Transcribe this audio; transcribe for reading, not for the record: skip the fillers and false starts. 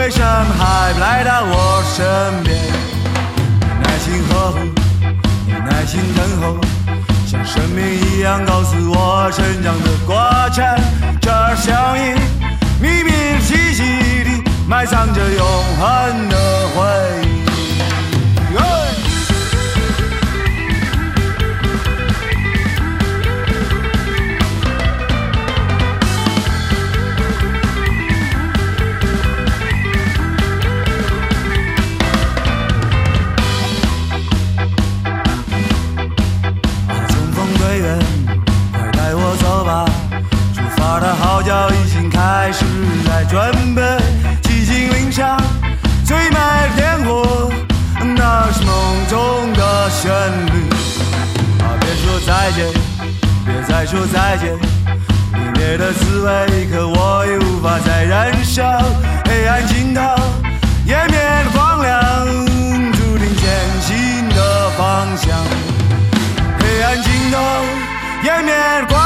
为什么还不来到我身边？耐心呵护，你耐心等候，像生命一样告诉我成长的过程。这相依秘密气息里埋藏着永恒的回忆。我的号角已经开始在准备，寂静林场最美的天火，那是梦中的旋律。别说再见，别再说再见，离别的滋味一刻我已无法再忍受。黑暗尽头，湮灭的光亮，注定前行的方向。黑暗尽头，湮灭的光亮。